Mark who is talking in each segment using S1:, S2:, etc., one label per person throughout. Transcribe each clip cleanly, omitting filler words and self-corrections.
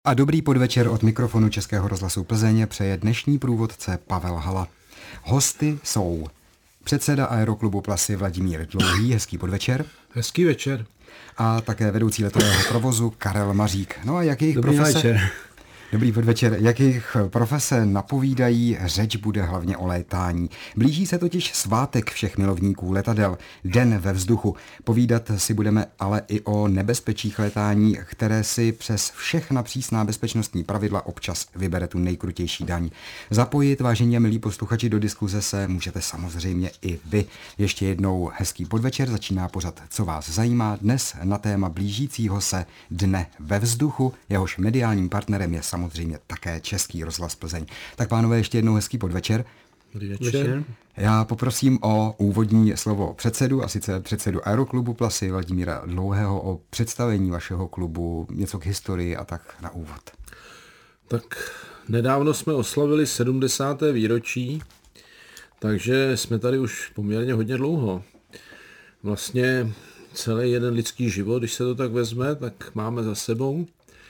S1: A dobrý podvečer od mikrofonu Českého rozhlasu Plzeň přeje dnešní průvodce Pavel Hala. Hosty jsou předseda Aeroklubu Plasy Vladimír Dlouhý, hezký podvečer.
S2: Hezký večer.
S1: A také vedoucí letového provozu Karel Mařík. No a jak jejich
S2: Dobrý večer.
S1: Dobrý podvečer. Jak jejich profese napovídají, řeč bude hlavně o létání. Blíží se totiž svátek všech milovníků letadel, Den ve vzduchu. Povídat si budeme ale i o nebezpečích létání, které si přes všechna přísná bezpečnostní pravidla občas vybere tu nejkrutější daň. Zapojit, vážení a milí posluchači, do diskuze se můžete samozřejmě i vy. Ještě jednou hezký podvečer, začíná pořad Co vás zajímá, dnes na téma blížícího se Dne ve vzduchu, jehož mediálním partnerem je samozřejmě také Český rozhlas Plzeň. Tak pánové, ještě jednou hezký podvečer.
S2: Dobrý večer.
S1: Já poprosím o úvodní slovo předsedu, a sice předsedu Aeroklubu Plasy Vladimíra Dlouhého, o představení vašeho klubu, něco k historii a tak na úvod.
S2: Tak nedávno jsme oslavili 70. výročí, takže jsme tady už poměrně hodně dlouho. Vlastně celý jeden lidský život, když se to tak vezme, tak máme za sebou.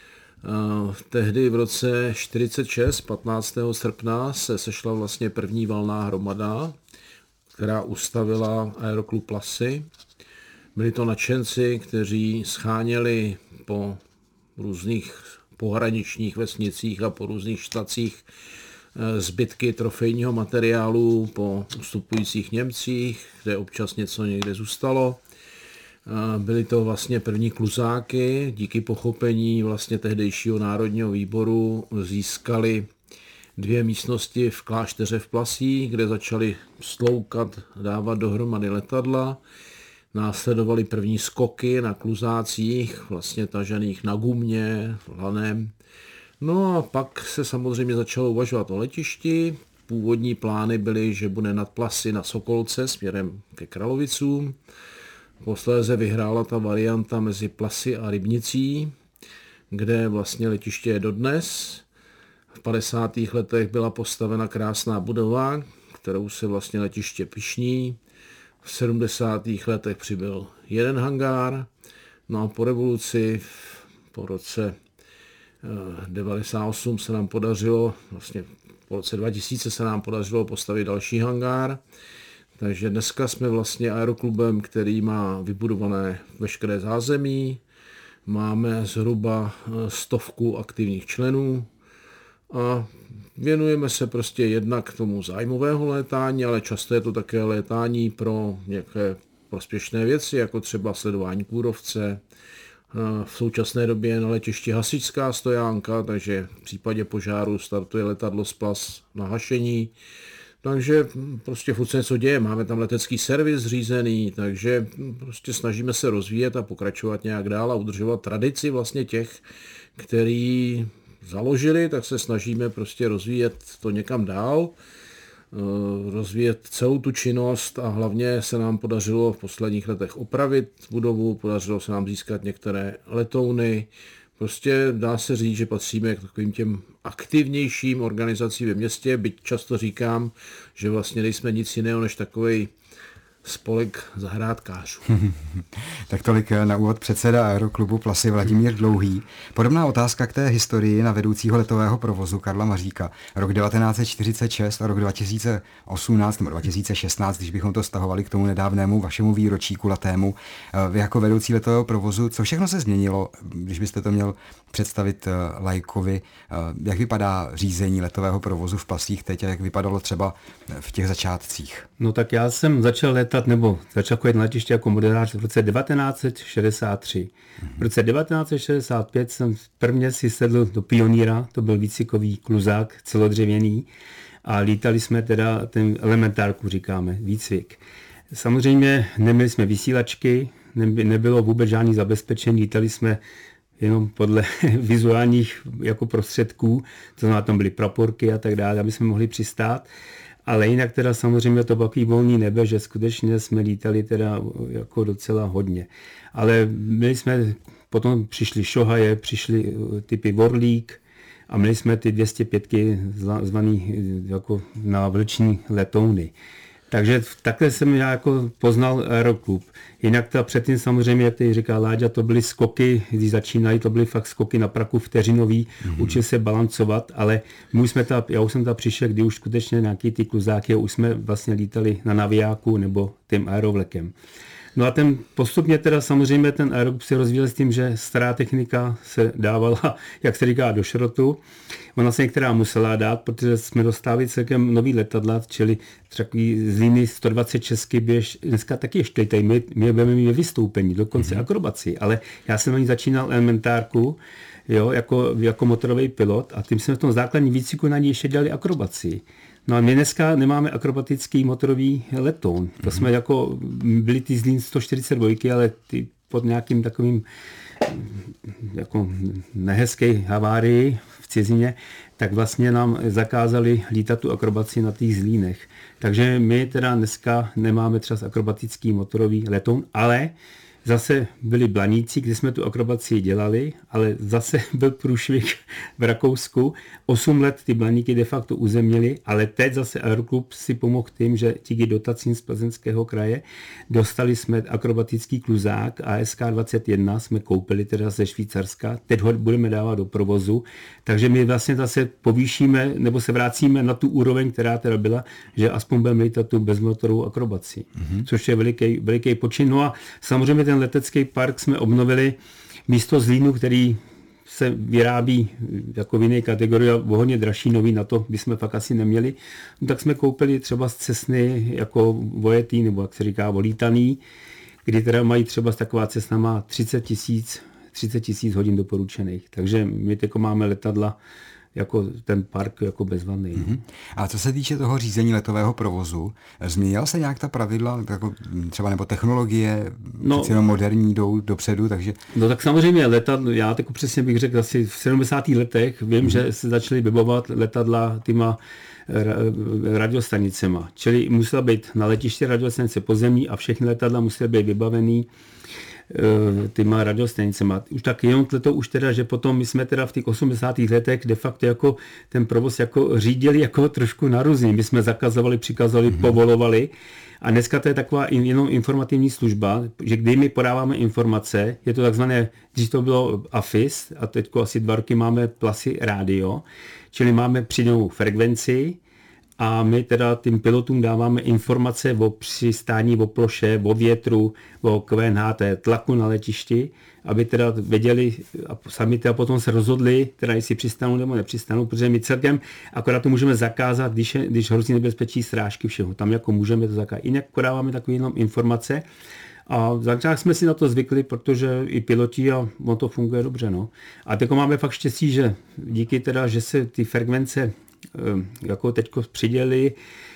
S2: Tehdy v roce 46, 15. srpna, se sešla vlastně první valná hromada, která ustavila Aeroklub Plasy. Byli to nadšenci, kteří scháněli po různých pohraničních vesnicích a po různých štacích zbytky trofejního materiálu po ustupujících Němcích, kde občas něco někde zůstalo. Byly to vlastně první kluzáky, díky pochopení vlastně tehdejšího národního výboru získali 2 místnosti v klášteře v Plasích, kde začali sloukat, dávat dohromady letadla. Následovaly první skoky na kluzácích, vlastně tažených na gumě, lanem. No a pak se samozřejmě začalo uvažovat o letišti. Původní plány byly, že bude nad Plasy na Sokolce směrem ke Kralovicům. Posléze vyhrála ta varianta mezi Plasy a Rybnicí, kde vlastně letiště je dodnes. V 50. letech byla postavena krásná budova, kterou se vlastně letiště pyšní. V 70. letech přibyl jeden hangár, no a po revoluci, po roce 98 se nám podařilo, vlastně po roce 2000 se nám podařilo postavit další hangár. Takže dneska jsme vlastně aeroklubem, který má vybudované veškeré zázemí, máme zhruba 100 aktivních členů a věnujeme se prostě jednak tomu zájmového létání, ale často je to také létání pro nějaké prospěšné věci, jako třeba sledování kůrovce. V současné době je na letišti hasičská stojánka, takže v případě požáru startuje letadlo z Plas na hašení. Takže prostě furt se něco děje, máme tam letecký servis zřízený, takže prostě snažíme se rozvíjet a pokračovat nějak dál a udržovat tradici vlastně těch, který založili, tak se snažíme prostě rozvíjet to někam dál, rozvíjet celou tu činnost a hlavně se nám podařilo v posledních letech opravit budovu, podařilo se nám získat některé letouny. Prostě dá se říct, že patříme k takovým těm aktivnějším organizacím ve městě, byť často říkám, že vlastně nejsme nic jiného než takovej spolek zahrádkářů.
S1: Tak tolik na úvod předseda Aeroklubu Plasy Vladimír Dlouhý. Podobná otázka k té historii na vedoucího letového provozu Karla Maříka. Rok 1946 a rok 2018 nebo 2016, když bychom to stahovali k tomu nedávnému vašemu výročí kulatému. Vy jako vedoucí letového provozu, co všechno se změnilo, když byste to měl představit laikovi, jak vypadá řízení letového provozu v Plasích teď a jak vypadalo třeba v těch začátcích?
S3: No tak já jsem začal chodit na letiště jako moderář v roce 1963. V roce 1965 jsem prvně si sedl do Pioníra, to byl výcvikový kluzák celodřevěný a lítali jsme teda ten elementárku, říkáme, výcvik. Samozřejmě neměli jsme vysílačky, nebylo vůbec žádný zabezpečení, lítali jsme jenom podle vizuálních jako prostředků, to znamená, tam byly praporky a tak dále, aby jsme mohli přistát. Ale jinak teda samozřejmě to takový volný nebe, že skutečně jsme lítali teda jako docela hodně. Ale měli jsme, potom přišly šohaje, přišly typy Vorlík a měli jsme ty 205 zvaný jako na vlční letouny. Takže takhle jsem já jako poznal aeroklub. Jinak předtím samozřejmě, jak tady říká Láďa, to byly skoky, když začínali, to byly fakt skoky na praku vteřinový, učil se balancovat, ale já už jsem tam přišel, kdy už skutečně nějaký ty kluzáky, už jsme vlastně lítali na navijáku nebo tím aerovlekem. No a postupně teda samozřejmě ten aeroklub se rozvíjel s tím, že stará technika se dávala, jak se říká, do šrotu. Ona se některá musela dát, protože jsme dostávali celkem nový letadla, čili takový z líny 126 běž, dneska taky ještě tady, my budeme mít vystoupení, dokonce akrobaci, ale já jsem na ní začínal elementárku, jo, jako motorový pilot a tím jsme v tom základním výcviku na ní ještě dělali akrobaci. No a my dneska nemáme akrobatický motorový letoun. To jsme jako byli ty Zlín 142, ale ty pod nějakým takovým jako nehezký havárii v cizině, tak vlastně nám zakázali lítat tu akrobaci na těch Zlínech. Takže my teda dneska nemáme třeba akrobatický motorový letoun, ale zase byli Blaníci, kde jsme tu akrobaci dělali, ale zase byl průšvih v Rakousku. 8 let ty Blaníky de facto uzemnili, ale teď zase aeroklub si pomohl tím, že díky dotacím z Plzeňského kraje dostali jsme akrobatický kluzák ASK-21, jsme koupili teda ze Švýcarska, teď ho budeme dávat do provozu, takže my vlastně zase povýšíme, nebo se vracíme na tu úroveň, která teda byla, že aspoň budeme lítat tu bezmotorovou akrobaci, což je veliký počin. No a samozřejmě ten letecký park jsme obnovili místo Zlínu, který se vyrábí jako v jiné kategorii a hodně dražší, nový, na to bychom fakt asi neměli. No, tak jsme koupili třeba z Cessny jako vojetý, nebo jak se říká, volítaný, kdy teda mají třeba taková Cessna má 30 000 hodin doporučených. Takže my teď máme letadla jako ten park jako bezvadný.
S1: A co se týče toho řízení letového provozu, změnila se nějak ta pravidla, jako třeba nebo technologie, přeci jenom moderní jdou dopředu, takže...
S3: No tak samozřejmě já tak přesně bych řekl, asi v 70. letech vím, že se začaly vybavovat letadla těma radiostanicema, čili musela být na letiště radiostanice pozemní a všechny letadla musely být vybavený těma radiostanicema. Už tak jenom to už teda, že potom my jsme teda v těch 80. letech de facto jako ten provoz jako řídili jako trošku na různý. My jsme zakazovali, přikazovali, povolovali a dneska to je taková jenom informativní služba, že kdy my podáváme informace, je to takzvané, když to bylo AFIS a teď asi 2 roky máme Plasy rádio, čili máme přidanou frekvenci, a my teda tím pilotům dáváme informace o přistání, o ploše, o větru, o QNHT, tlaku na letišti, aby teda věděli a sami teda potom se rozhodli, teda jestli přistanou nebo nepřistanou, protože my celkem akorát to můžeme zakázat, když hrozí nebezpečí srážky všeho. Tam jako můžeme to zakázat. Jinak podáváme takové jenom informace a začátku jsme si na to zvykli, protože i piloti a on to funguje dobře. No. A teď máme fakt štěstí, že díky teda, že se ty frekvence jako teďko přidělili,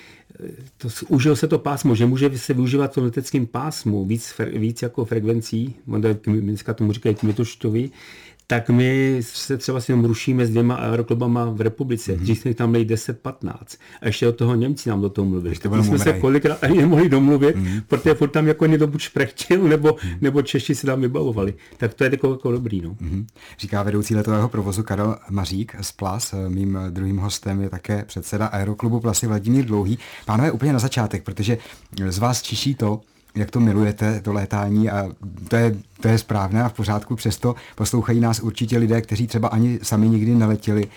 S3: užil se to pásmo, že může se využívat v tom leteckém pásmu víc jako frekvencí, dneska tomu říkají kmitočtový, tak my se třeba si rušíme s 2 aeroklubama v republice. Dřív jsme tam měli 10-15. A ještě od toho Němci nám do toho mluvili. My jsme se kolikrát ani nemohli domluvit, protože furt tam jako někdo buď šprechtil, nebo Češi se tam vybavovali. Tak to je jako dobrý. No.
S1: Říká vedoucí letového provozu Karel Mařík z Plas. Mým druhým hostem je také předseda aeroklubu Plasy Vladimír Dlouhý. Pánové, úplně na začátek, protože z vás čiší to, jak to milujete, to létání a to je správné a v pořádku, přesto poslouchají nás určitě lidé, kteří třeba ani sami nikdy neletěli.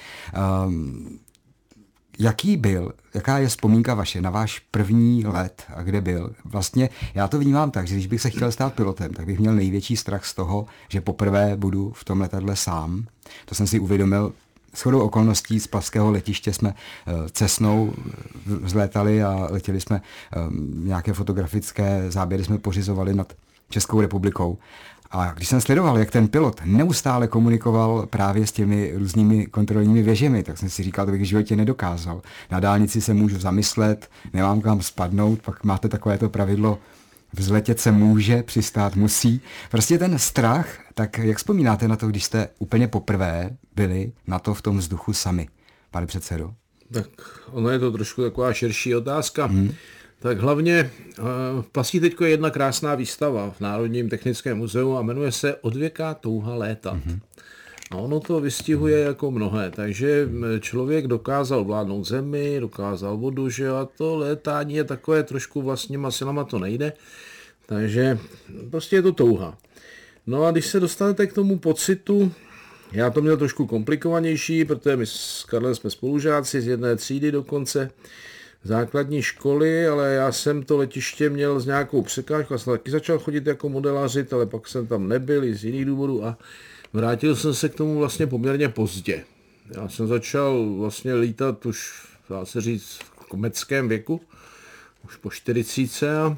S1: Jaká je vzpomínka vaše na váš první let a kde byl? Vlastně já to vnímám tak, že když bych se chtěl stát pilotem, tak bych měl největší strach z toho, že poprvé budu v tom letadle sám. To jsem si uvědomil. Shodou okolností z Plaského letiště jsme Cessnou vzlétali a letěli jsme nějaké fotografické záběry jsme pořizovali nad Českou republikou. A když jsem sledoval, jak ten pilot neustále komunikoval právě s těmi různými kontrolními věžemi, tak jsem si říkal, to bych v životě nedokázal. Na dálnici se můžu zamyslet, nemám kam spadnout, pak máte takovéto pravidlo, vzletět se může, přistát musí. Prostě ten strach, tak jak vzpomínáte na to, když jste úplně poprvé byli na to v tom vzduchu sami, pane předsedo?
S2: Tak ono je to trošku taková širší otázka. Tak hlavně v Plasích teď je jedna krásná výstava v Národním technickém muzeu a jmenuje se Odvěká touha létat. A ono to vystihuje jako mnohé, takže člověk dokázal vládnout zemi, dokázal vodu, že a to létání je takové trošku vlastníma silama to nejde, takže prostě je to touha. No a když se dostanete k tomu pocitu, já to měl trošku komplikovanější, protože my s Karlem jsme spolužáci z jedné třídy dokonce základní školy, ale já jsem to letiště měl s nějakou překážkou, já jsem taky začal chodit jako modelařit, ale pak jsem tam nebyl i z jiných důvodů a vrátil jsem se k tomu vlastně poměrně pozdě. Já jsem začal vlastně lítat už, dá se říct, v komeckém věku, už po 40 a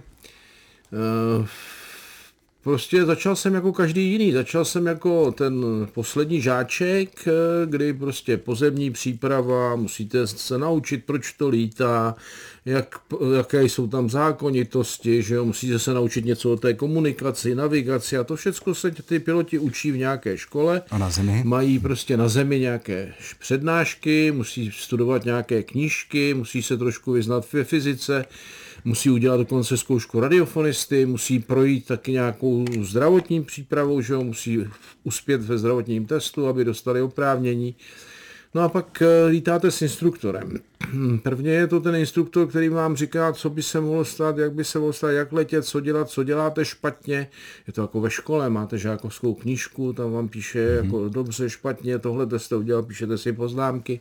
S2: prostě začal jsem jako každý jiný, začal jsem jako ten poslední žáček, kdy prostě pozemní příprava, musíte se naučit, proč to lítá, jaké jsou tam zákonitosti, že jo, musíte se naučit něco o té komunikaci, navigaci a to všechno se ty piloti učí v nějaké škole.
S1: A na zemi? Mají
S2: prostě na zemi nějaké přednášky, musí studovat nějaké knížky, musí se trošku vyznat ve fyzice, musí udělat dokonce zkoušku radiofonisty, musí projít taky nějakou zdravotní přípravou, že jo, musí uspět ve zdravotním testu, aby dostali oprávnění. No a pak lítáte s instruktorem. Prvně je to ten instruktor, který vám říká, co by se mohlo stát, jak by se mohlo stát, jak letět, co dělat, co děláte špatně. Je to jako ve škole, máte žákovskou knížku, tam vám píše jako dobře, špatně, tohle jste udělal, píšete si poznámky.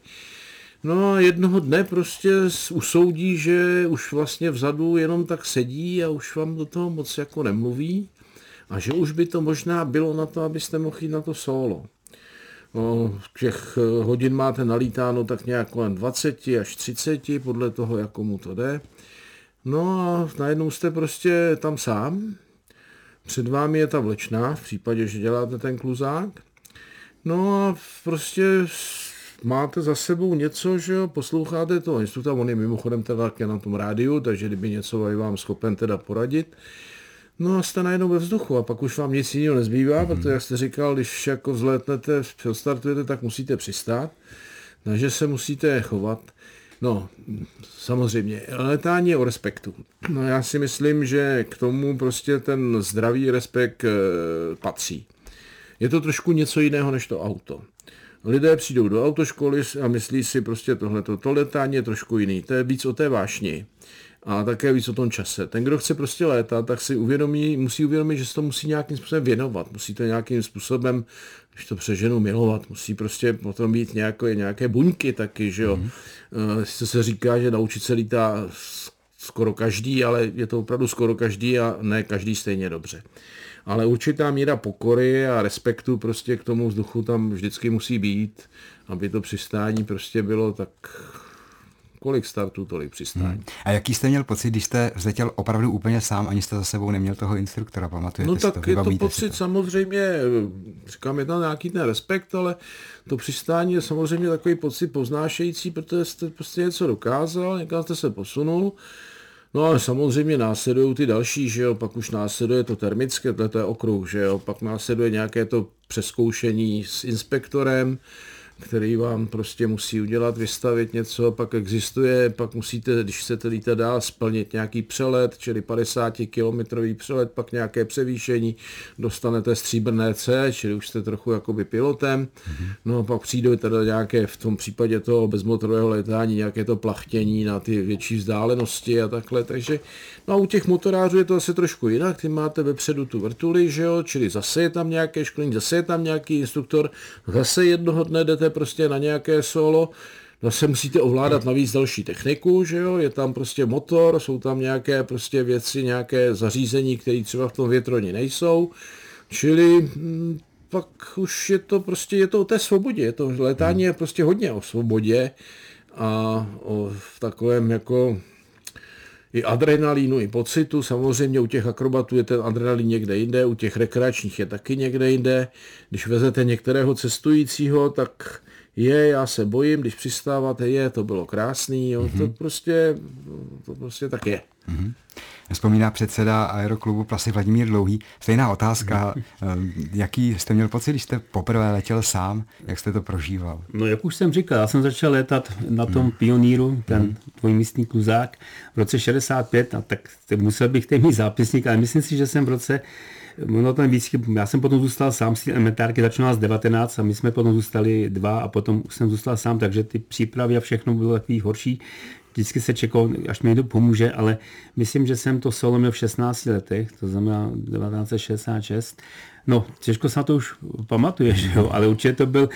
S2: No a jednoho dne prostě usoudí, že už vlastně vzadu jenom tak sedí a už vám do toho moc jako nemluví a že už by to možná bylo na to, abyste mohli jít na to solo. No, těch hodin máte nalítáno tak nějak kolem 20 až 30, podle toho, jak komu to jde. No a najednou jste prostě tam sám. Před vámi je ta vlečná, v případě, že děláte ten kluzák. No a prostě máte za sebou něco, že jo, posloucháte toho instruktora, on je mimochodem teda na tom rádiu, takže kdyby něco je vám schopen teda poradit. No a jste najednou ve vzduchu a pak už vám nic jiného nezbývá, protože jak jste říkal, když jako vzlétnete, odstartujete, tak musíte přistát, takže se musíte chovat. No, samozřejmě, letání je o respektu. No já si myslím, že k tomu prostě ten zdravý respekt patří. Je to trošku něco jiného než to auto. Lidé přijdou do autoškoly a myslí si prostě tohleto. To letání je trošku jiný, to je víc o té vášni a také víc o tom čase. Ten, kdo chce prostě létat, tak si musí uvědomit, že se to musí nějakým způsobem věnovat. Musí to nějakým způsobem, když to přeženu, milovat. Musí prostě potom mít nějaké buňky taky, že jo. Se říká, že naučit se lítá skoro každý, ale je to opravdu skoro každý a ne každý stejně dobře. Ale určitá míra pokory a respektu prostě k tomu vzduchu tam vždycky musí být, aby to přistání prostě bylo tak, kolik startů, tolik přistání.
S1: A jaký jste měl pocit, když jste vzletěl opravdu úplně sám, ani jste za sebou neměl toho instruktora, pamatujete si to?
S2: No tak je to pocit samozřejmě, říkám, je tam nějaký ten respekt, ale to přistání je samozřejmě takový pocit povznášející, protože jste prostě něco dokázal, někam jste se posunul. No ale samozřejmě následují ty další, že jo, pak už následuje to termické, to je okruh, že jo, pak následuje nějaké to přezkoušení s inspektorem, který vám prostě musí udělat, vystavit něco, pak existuje, pak musíte, když chcete lítat dál, splnit nějaký přelet, čili 50-kilometrový přelet, pak nějaké převýšení, dostanete stříbrné C, čili už jste trochu jakoby pilotem, no a pak přijde teda nějaké, v tom případě toho bezmotorového létání, nějaké to plachtění na ty větší vzdálenosti a takhle, takže no a u těch motorářů je to asi trošku jinak, ty máte vepředu tu vrtuli, že jo, čili zase je tam nějaké školení, zase je tam nějaký instruktor, zase jednoho dne jdete prostě na nějaké solo, zase musíte ovládat navíc další techniku, že jo, je tam prostě motor, jsou tam nějaké prostě věci, nějaké zařízení, které třeba v tom větroni nejsou, čili pak už je to prostě, je to o té svobodě, je to létání je prostě hodně o svobodě a o takovém jako i adrenalínu, i pocitu, samozřejmě u těch akrobatů je ten adrenalin někde jinde, u těch rekreačních je taky někde jinde. Když vezete některého cestujícího, tak já se bojím, když přistáváte, to bylo krásný, jo, to prostě tak je.
S1: Vzpomíná předseda Aeroklubu Plasy Vladimír Dlouhý. Stejná otázka, jaký jste měl pocit, když jste poprvé letěl sám, jak jste to prožíval?
S3: No jak už jsem říkal, já jsem začal létat na tom Pioníru, ten dvojmístný kluzák v roce 65, a tak musel bych teď mít zápisník, ale myslím si, že jsem v roce No ten výcvik, já jsem potom zůstal sám z té elementárky, začal nás 19 a my jsme potom zůstali 2 a potom jsem zůstal sám, takže ty přípravy a všechno bylo takový horší. Vždycky se čekal, až mi někdo pomůže, ale myslím, že jsem to solo měl v 16 letech, to znamená 1966. No, těžko se na to už pamatuje, že jo, ale určitě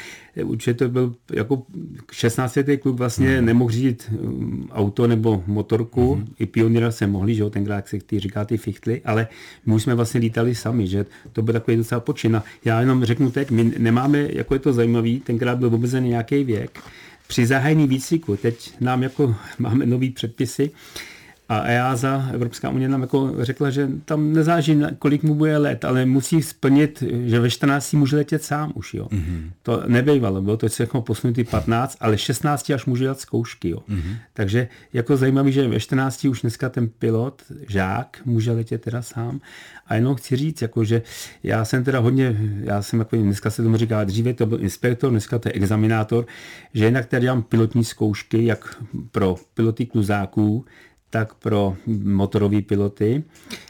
S3: to byl jako 16letý kluk vlastně nemohl řídit auto nebo motorku, i pionýra se mohli, že jo, tenkrát, jak se říká ty fichtly, ale my už jsme vlastně lítali sami, že to byl takový docela počin. Já jenom řeknu teď, my nemáme, jako je to zajímavý, tenkrát byl omezený nějaký věk. Při zahájení výcviku, teď nám jako máme nový předpisy a EASA, Evropská unie, nám jako řekla, že tam nezáleží, kolik mu bude let, ale musí splnit, že ve 14 může letět sám už, jo. To nebejvalo, bylo to všechno posunutý 15, ale 16 až může dělat zkoušky, jo. Takže jako zajímavý, že ve 14 už dneska ten pilot, žák, může letět teda sám. A jenom chci říct, jako, že já jsem jako dneska se tomu říká, dříve to byl inspektor, dneska to je examinátor, že jinak tady dělám pilotní zkoušky, jak pro piloty kluzáků, tak pro motorové piloty,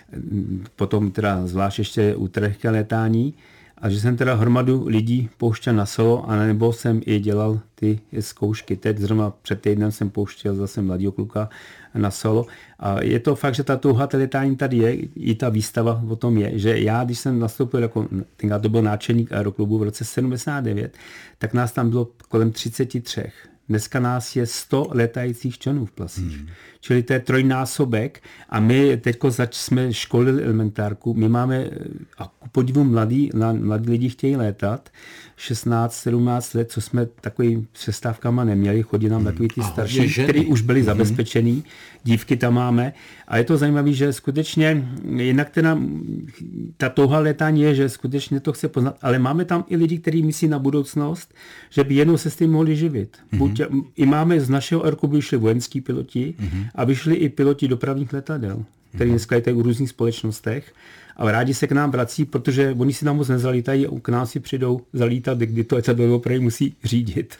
S3: potom teda zvlášť ještě u trhké létání, a že jsem teda hromadu lidí pouštěl na solo, anebo jsem i dělal ty zkoušky. Teď zrovna před týdnem jsem pouštěl zase mladýho kluka na solo. A je to fakt, že ta touha létání tady je, i ta výstava o tom je, že já, když jsem nastoupil jako, tenkrát to byl náčelník aeroklubu v roce 79, tak nás tam bylo kolem 33. Dneska nás je 100 letajících členů v Plasích. Čili to je trojnásobek a my teď jsme školili elementárku, my máme, a ku podivu mladí lidi chtějí létat, 16, 17 let, co jsme takový přestávkama neměli, chodí nám takový ty starší, kteří už byli zabezpečený, dívky tam máme a je to zajímavé, že skutečně jinak teda ta touha létání je, že skutečně to chce poznat, ale máme tam i lidi, kteří myslí na budoucnost, že by jednou se s tím mohli živit. Buď, i máme z našeho aeroklubu šli vojenský piloti a vyšli i piloti dopravních letadel, kteří dneska letají u různých společnostech a rádi se k nám vrací, protože oni si tam moc nezalítají a k nám si přijdou zalítat, kdy to letadlo opravdu musí řídit.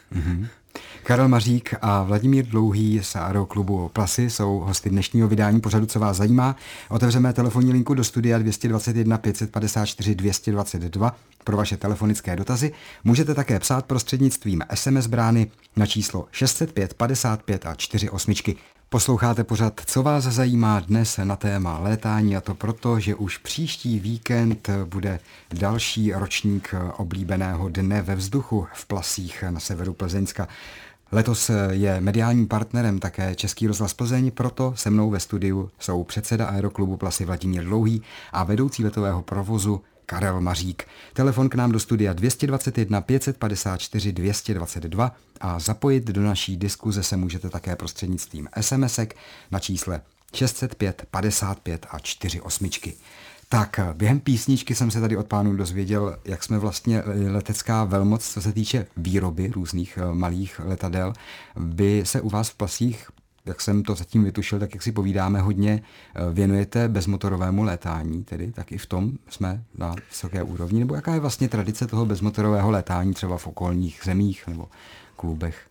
S1: Karel Mařík a Vladimír Dlouhý z aeroklubu Plasy jsou hosty dnešního vydání pořadu Co vás zajímá. Otevřeme telefonní linku do studia 221 554 222 pro vaše telefonické dotazy. Můžete také psát prostřednictvím SMS brány na číslo 605 55 a 48. Posloucháte pořad Co vás zajímá dnes na téma létání, a to proto, že už příští víkend bude další ročník oblíbeného Dne ve vzduchu v Plasích na severu Plzeňska. Letos je mediálním partnerem také Český rozhlas Plzeň, proto se mnou ve studiu jsou předseda aeroklubu Plasy Vladimír Dlouhý a vedoucí letového provozu Karel Mařík. Telefon k nám do studia 221 554 222 a zapojit do naší diskuze se můžete také prostřednictvím SMSek na čísle 605 55 a 48. Tak, během písničky jsem se tady od pánů dozvěděl, jak jsme vlastně letecká velmoc, co se týče výroby různých malých letadel. Vy se u vás v Plasích, jak jsem to zatím vytušil, tak jak si povídáme, hodně věnujete bezmotorovému létání, tedy tak i v tom jsme na vysoké úrovni, nebo jaká je vlastně tradice toho bezmotorového létání třeba v okolních zemích nebo klubech?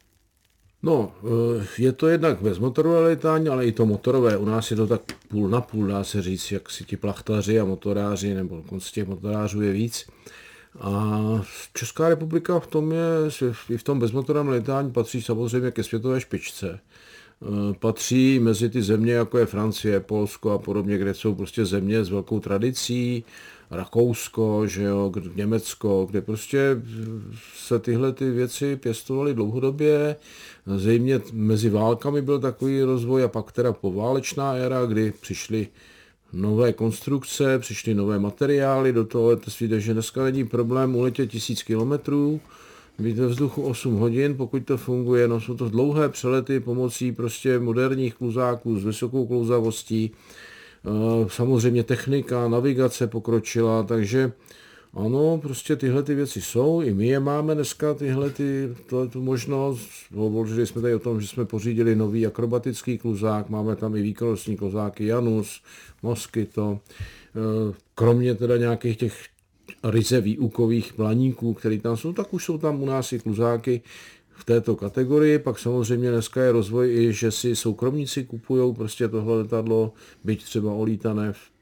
S2: No, je to jednak bezmotorové létání, ale i to motorové. U nás je to tak půl na půl, dá se říct, jak si ti plachtaři a motoráři, nebo dokonce těch motorářů je víc. A Česká republika v tom i v tom bezmotorovém létání patří samozřejmě ke světové špičce. Patří mezi ty země, jako je Francie, Polsko a podobně, kde jsou prostě země s velkou tradicí, Rakousko, že jo, Německo, kde prostě se tyhle ty věci pěstovaly dlouhodobě. Zřejmě mezi válkami byl takový rozvoj a pak teda poválečná éra, kdy přišly nové konstrukce, přišly nové materiály do toho letectví, takže dneska není problém uletět 1000 kilometrů, být ve vzduchu 8 hodin, pokud to funguje, no jsou to dlouhé přelety pomocí prostě moderních kluzáků s vysokou klouzavostí. Samozřejmě technika, navigace pokročila, takže ano, prostě tyhle ty věci jsou, i my je máme dneska tu možnost. Hovořili jsme tady o tom, že jsme pořídili nový akrobatický kluzák, máme tam i výkonnostní kluzáky Janus, Moskyto, kromě teda nějakých těch ryze výukových planíků, které tam jsou, tak už jsou tam u nás i kluzáky v této kategorii. Pak samozřejmě dneska je rozvoj i, že si soukromníci kupují prostě tohle letadlo, byť třeba olítané v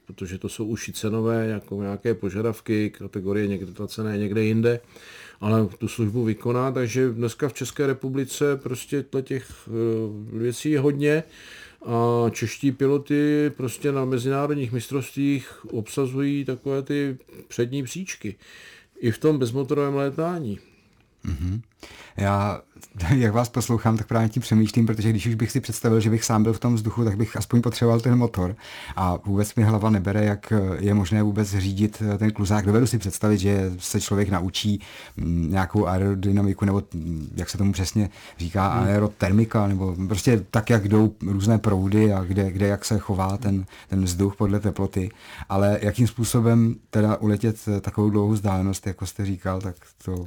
S2: protože to jsou už i cenové jako nějaké požadavky, kategorie někde ta cena je někde jinde, ale tu službu vykoná, takže dneska v České republice prostě těch věcí je hodně a čeští piloty prostě na mezinárodních mistrovstvích obsazují takové ty přední příčky. I v tom bezmotorovém létání.
S1: Mm-hmm. Já, jak vás poslouchám, tak právě tím přemýšlím, protože když už bych si představil, že bych sám byl v tom vzduchu, tak bych aspoň potřeboval ten motor a vůbec mi hlava nebere, jak je možné vůbec řídit ten kluzák. Dovedu si představit, že se člověk naučí nějakou aerodynamiku, nebo jak se tomu přesně říká, aerotermika, nebo prostě tak, jak jdou různé proudy a kde jak se chová ten vzduch podle teploty, ale jakým způsobem teda uletět takovou dlouhou vzdálenost, jako jste říkal, tak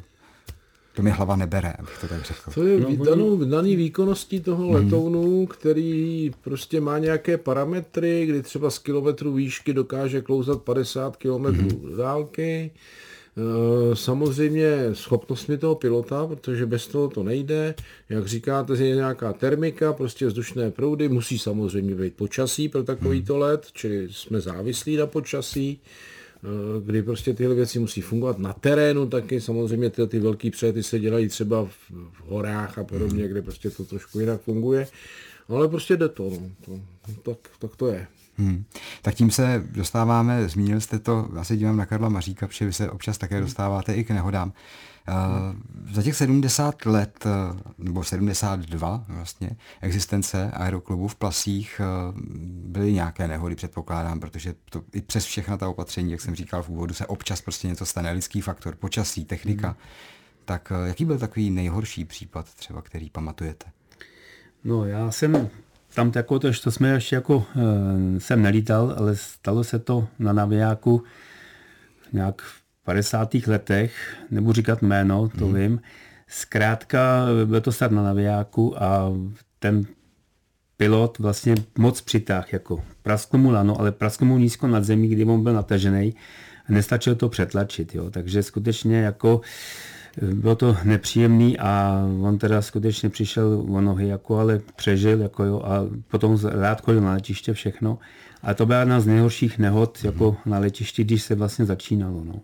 S1: to mi hlava nebere, abych to tak řekl.
S2: To je daný výkonností toho letounu, který prostě má nějaké parametry, kdy třeba z kilometru výšky dokáže klouzat 50 kilometrů dálky. Samozřejmě schopnostmi toho pilota, protože bez toho to nejde. Jak říkáte, je nějaká termika, prostě vzdušné proudy, musí samozřejmě být počasí pro takovýto let, čili jsme závislí na počasí, kdy prostě tyhle věci musí fungovat na terénu taky, samozřejmě ty velký přejety se dělají třeba v horách a podobně, kde prostě to trošku jinak funguje, ale prostě jde to, tak to je.
S1: Tak tím se dostáváme, zmínil jste to, já se dívám na Karla Maříka, protože vy se občas také dostáváte i k nehodám. Za těch 70 let, nebo 72 vlastně, existence aeroklubu v Plasích byly nějaké nehody, předpokládám, protože to i přes všechna ta opatření, jak jsem říkal v úvodu, se občas prostě něco stane, lidský faktor, počasí, technika. Tak jaký byl takový nejhorší případ třeba, který pamatujete?
S3: No já jsem tam to jsme ještě jako jsem nelítal, ale stalo se to na navijáku nějak v 50. letech, nebudu říkat jméno, to vím. Zkrátka byl to start na navijáku a ten pilot vlastně moc přitáhl, jako prasklo mu lano, ale prasklo mu nízko nad zemí, kdy on byl natažený a nestačilo to přetlačit, jo. Takže skutečně jako bylo to nepříjemný a on teda skutečně přišel o nohy, jako, ale přežil jako, jo, a potom rád chodil na letiště všechno. A to byla jedna z nejhorších nehod jako na letišti, když se vlastně začínalo. No.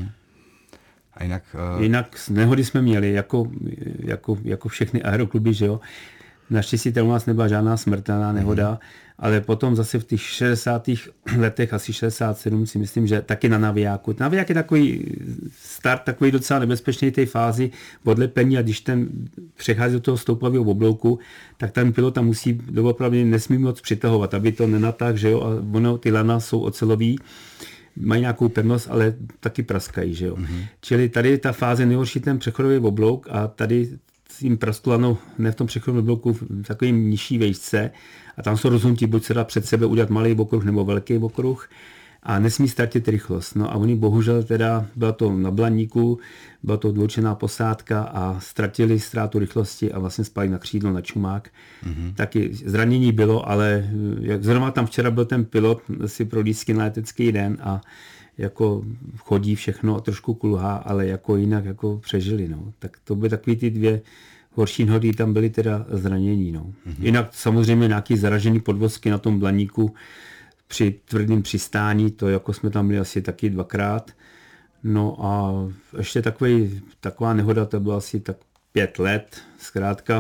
S1: A
S3: jinak nehody jsme měli, jako všechny aerokluby, že jo. Naštěstí u nás nebyla žádná smrtelná nehoda, ale potom zase v těch 60. letech, asi 67, si myslím, že taky na navijáku. Naviják je takový start, takový docela nebezpečný té fázi odlepení a když ten přechází do toho stoupavého oblouku, tak ten pilot tam musí doopravdy nesmí moc přitahovat, aby to nenatáhl, že jo, a ono, ty lana jsou ocelový, mají nějakou pevnost, ale taky praskají, že jo. Čili tady je ta fáze nejhorší ten přechodový oblouk a tady jim prasklo ne v tom přechodovém oblouku, v takovým nižší vejšce a tam jsou rozhodnutí, buď se dá před sebe udělat malý okruh nebo velký okruh a nesmí ztratit rychlost. No a oni bohužel teda, bylo to na Blaníku, byla to dvoučlenná posádka a ztratili ztrátu rychlosti a vlastně spali na křídlo, na čumák. Taky zranění bylo, ale jak zrovna tam včera byl ten pilot si pro lístky na letecký den a jako chodí všechno, trošku kulhá, ale jako jinak jako přežili. No. Tak to byly takový ty dvě horší nehody, tam byly teda zranění. No. Jinak samozřejmě nějaký zaražený podvozky na tom Blaníku při tvrdém přistání, to jako jsme tam byli asi taky 2krát. No a ještě taková nehoda, to bylo asi tak 5 let, zkrátka.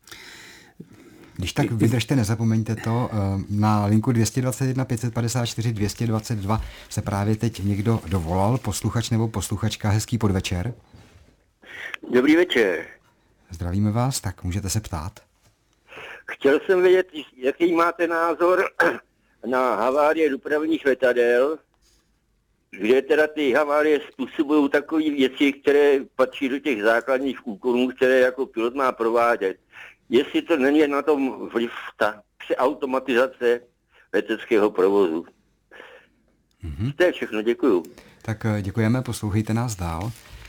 S1: Když tak vydržte, nezapomeňte to, na linku 221 554 222 se právě teď někdo dovolal, posluchač nebo posluchačka, hezký podvečer.
S4: Dobrý večer.
S1: Zdravíme vás, tak můžete se ptát.
S4: Chtěl jsem vědět, jaký máte názor na havárie dopravních letadel, kde teda ty havárie způsobují takové věci, které patří do těch základních úkonů, které jako pilot má provádět. Jestli to není na tom vliv ta přeautomatizace leteckého provozu. To je všechno, děkuju.
S1: Tak děkujeme, poslouchejte nás dál.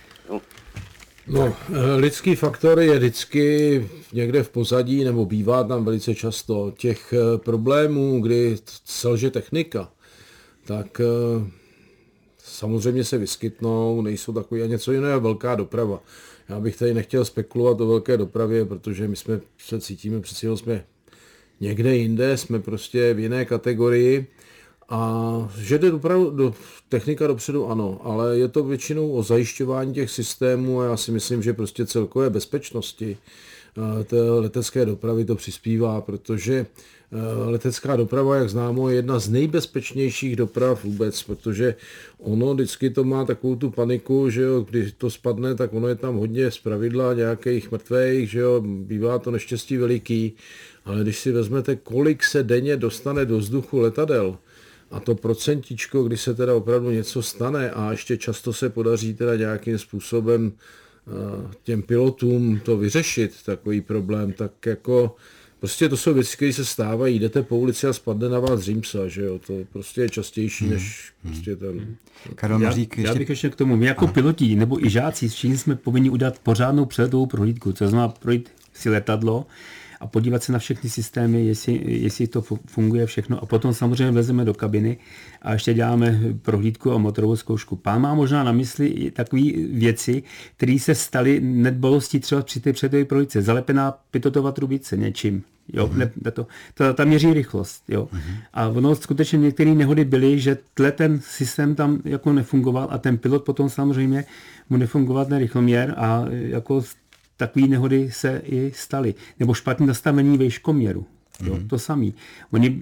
S2: No, lidský faktor je vždycky někde v pozadí, nebo bývá tam velice často těch problémů, kdy selže technika, tak samozřejmě se vyskytnou, nejsou takový a něco jiného, velká doprava. Já bych tady nechtěl spekulovat o velké dopravě, protože my se cítíme, přeci jsme někde jinde, jsme prostě v jiné kategorii, A že jde opravdu technika dopředu, ano, ale je to většinou o zajišťování těch systémů a já si myslím, že prostě celkové bezpečnosti té letecké dopravy to přispívá, protože letecká doprava, jak známo, je jedna z nejbezpečnějších doprav vůbec, protože ono vždycky to má takovou tu paniku, že jo, když to spadne, tak ono je tam hodně zpravidla nějakých mrtvých, že jo, bývá to neštěstí veliký, ale když si vezmete, kolik se denně dostane do vzduchu letadel, a to procentičko, kdy se teda opravdu něco stane a ještě často se podaří teda nějakým způsobem těm pilotům to vyřešit, takový problém, tak jako prostě to jsou věci, které se stávají. Jdete po ulici a spadne na vás římsa, že jo, to prostě je častější než prostě ten...
S1: Karel Mařík
S3: Já bych ještě k tomu, my jako piloti nebo i žáci všichni jsme povinni udělat pořádnou přeletovou prohlídku, to znamená projít si letadlo a podívat se na všechny systémy, jestli to funguje všechno. A potom samozřejmě vezeme do kabiny a ještě děláme prohlídku a motorovou zkoušku. Pán má možná na mysli takové věci, které se staly nedbalostí třeba při té předové prohlídce. Zalepená pitotová trubice něčím. Jo, ta měří rychlost. Jo. A ono skutečně některé nehody byly, že ten systém tam jako nefungoval a ten pilot potom samozřejmě mu nefungoval ten rychloměr a jako takové nehody se i staly. Nebo špatné nastavení výškoměru. Jo, to samý. Oni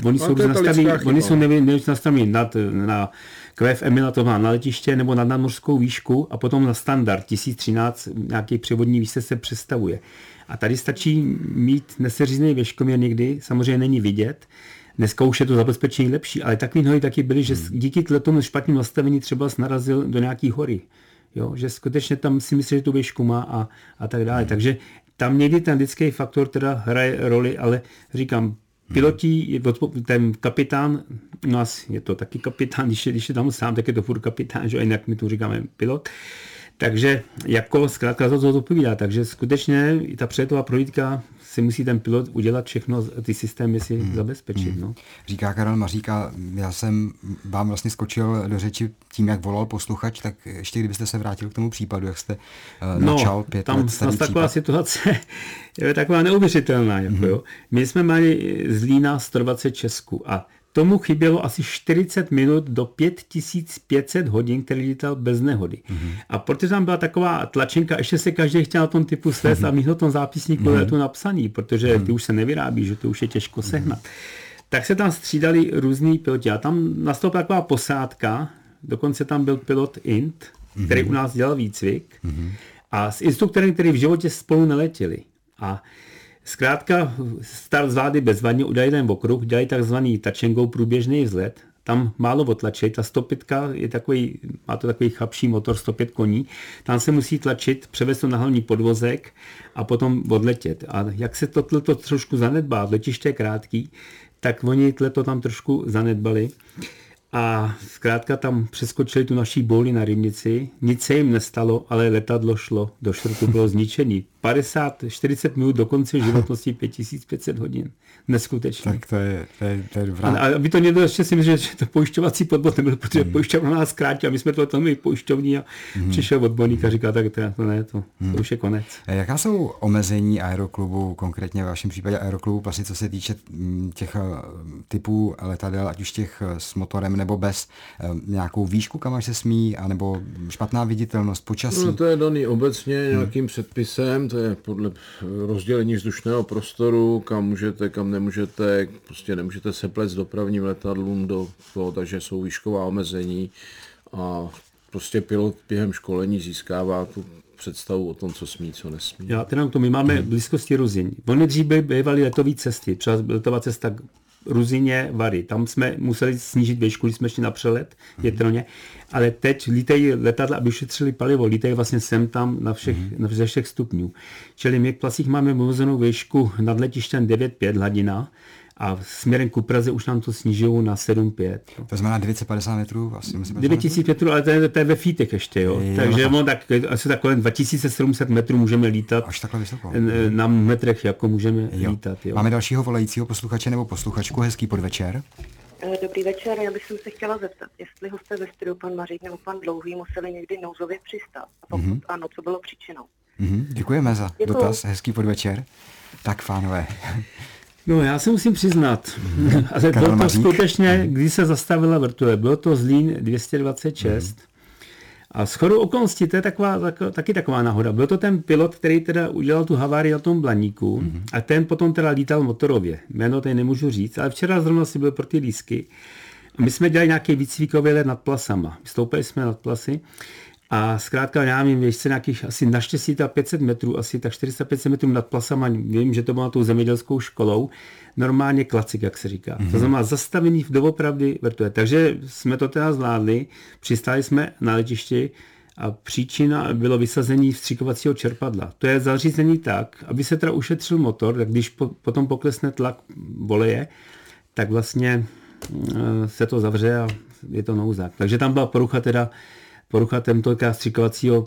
S3: jsou nastavení na QFM, na letiště nebo na nadmořskou výšku a potom na standard 1013 nějaký převodní výše se přestavuje. A tady stačí mít neseřízený výškoměr někdy, samozřejmě není vidět. Dneska už je to zabezpečení lepší, ale takové nehody taky byly, že díky tomu špatnému nastavení třeba narazil do nějaký hory. Jo, že skutečně tam si myslí, že tu výšku má a tak dále. Takže tam někdy ten lidský faktor teda hraje roli, ale říkám, piloti, ten kapitán, u nás je to taky kapitán, když je tam sám, tak je to furt kapitán, že jinak my tu říkáme pilot. Takže jako zkrátka za to odpovídá. Takže skutečně ta přeletová prohlídka si musí ten pilot udělat všechno, ty systémy si zabezpečit. No.
S1: Říká Karel Mařík a já jsem vám vlastně skočil do řeči tím, jak volal posluchač, tak ještě kdybyste se vrátil k tomu případu, jak jste načal 5 let starý případ.
S3: Taková situace je taková neuvěřitelná. Jako, jo. My jsme měli z Lína 120 Česku a tomu chybělo asi 40 minut do 5500 hodin, který lítal bez nehody. A protože tam byla taková tlačenka, ještě se každý chtěl na tom typu svést a mít na tom zápisníku letu napsaný, protože ty už se nevyrábí, že to už je těžko sehnat. Tak se tam střídali různý piloti a tam nastoupila taková posádka, dokonce tam byl pilot Int, který u nás dělal výcvik a s instruktorem, který v životě spolu neletěli. A zkrátka start zvládli bezvadně, udělají ten okruh, dělají takzvaný touch and go průběžný vzlet, tam málo otlačí, ta 105 je takový, má to takový chabší motor, 105 koní, tam se musí tlačit, převést to na hlavní podvozek a potom odletět. A jak se to trošku zanedbá, letiště je krátký, tak oni to tam trošku zanedbali. A zkrátka tam přeskočili tu naší bouli na Rybnici, nic se jim nestalo, ale letadlo šlo, do šrotu bylo zničený. 50-40 minut do konce životnosti 5500 hodin. Neskutečně.
S1: Tak to je dobrá.
S3: A by to někdo ještě si myslel, že to pojišťovací podvod nebyl, protože pojišťovna nás zkrátila, my jsme to tam měli pojišťovní a přišel odborník a říkal, tak to už je konec.
S1: Jaká jsou omezení aeroklubu, konkrétně v vašem případě aeroklubu, vlastně co se týče těch typů letadel, ať už těch s motorem nebo bez, nějakou výšku, kam až se smí, anebo špatná viditelnost, počasí?
S2: No to je daný obecně nějakým předpisem, to je podle rozdělení vzdušného prostoru, kam můžete, kam nemůžete, prostě nemůžete se plést dopravním letadlům do toho, takže jsou výšková omezení a prostě pilot během školení získává tu představu o tom, co smí, co nesmí.
S3: Já teda to my máme blízkosti Ruzyň. Oni dřív bývaly letové cesty, třeba letová cesta Ruzyně, Vary. Tam jsme museli snížit výšku, když jsme šli na přelet větrně, ale teď lítají letadla, aby ušetřili palivo, lítají vlastně sem tam ze všech stupňů. Čili my v Plasích máme omezenou výšku nad letištěm 9,5 hladina a směrem ku Praze už nám to snižují na 7,5.
S1: To znamená 950 metrů?
S3: 9000 metrů, ale to je ve fítech ještě, jo. Takže asi takové 2700 metrů můžeme lítat.
S1: Až takhle vysoko.
S3: Na metrech jako můžeme lítat. Jo.
S1: Máme dalšího volajícího posluchače nebo posluchačku. Hezký podvečer.
S5: Dobrý večer, já bych se chtěla zeptat, jestli hosté ve studiu pan Mařík nebo pan Dlouhý museli někdy nouzově přistát. A pokud ano, co bylo příčinou?
S1: Děkujeme za dotaz. Hezký podvečer. Tak, fánové.
S3: No, já se musím přiznat, ale
S1: Karel
S3: bylo to
S1: Mařík.
S3: skutečně, když se zastavila vrtule, bylo to Zlín 226 a shodou okolností, to je taky taková náhoda. Byl to ten pilot, který teda udělal tu havárii na tom Blaníku a ten potom teda lítal motorově. Jméno tady nemůžu říct, ale včera zrovna si byl pro ty lístky. A my jsme dělali nějaký výcvikový let nad Plasama. Stoupali jsme nad Plasy a zkrátka, já nevím, ještě nějakých asi naštěstí ta 500 metrů, asi tak 400-500 metrů nad Plasama, vím, že to bylo tou zemědělskou školou, normálně klacik, jak se říká. To znamená zastavený doopravdy vrtule. Takže jsme to teda zvládli, přistáli jsme na letišti a příčina bylo vysazení vstřikovacího čerpadla. To je zařízení tak, aby se teda ušetřil motor, tak když potom poklesne tlak voleje, tak vlastně se to zavře a je to nouzák. Takže tam byla porucha tento střikovacího